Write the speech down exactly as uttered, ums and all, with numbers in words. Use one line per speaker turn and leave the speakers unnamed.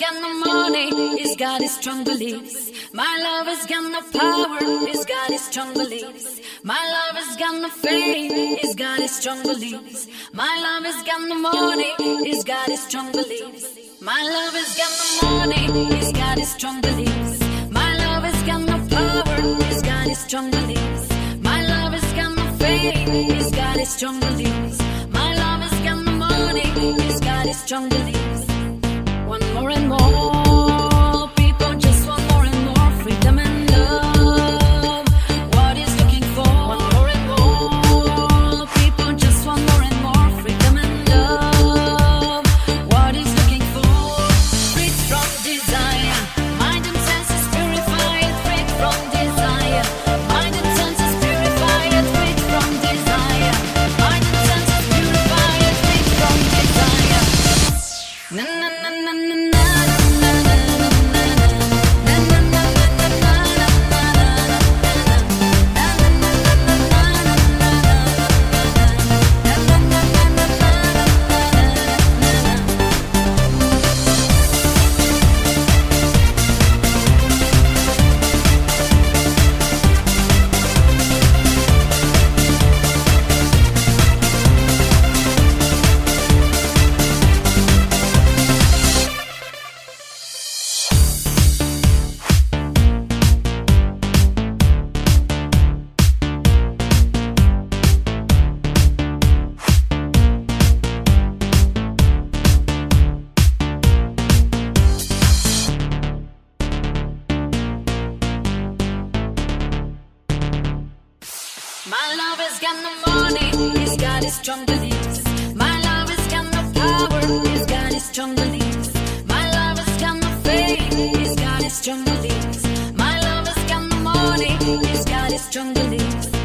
got no money, he's got his strong beliefs. My love has got no power, he's got his strong beliefs. My love has got no fame, he's got his strong beliefs. My love has got no money, he's got his strong beliefs. My love has got no money, he's got his strong beliefs. My love has got no power, he's got his strong beliefs. My love has got no fame, he's got his strong beliefs. My love has got no money, he's got his strong beliefs. One more and more people just want more and more freedom and love. What he's looking for. One more and more people just want more and more freedom and love. What he's looking for. Freed from desire, mind and senses purified. Freed from desire, mind and senses purified. Freed from desire, mind and senses purified. Freed from desire. Na na na na na na. My love has got no money, he's got his strong beliefs. My love has got no power, he's got his strong beliefs. My love has got no fame, he's got his strong beliefs. My love has got no money, he's got his strong beliefs.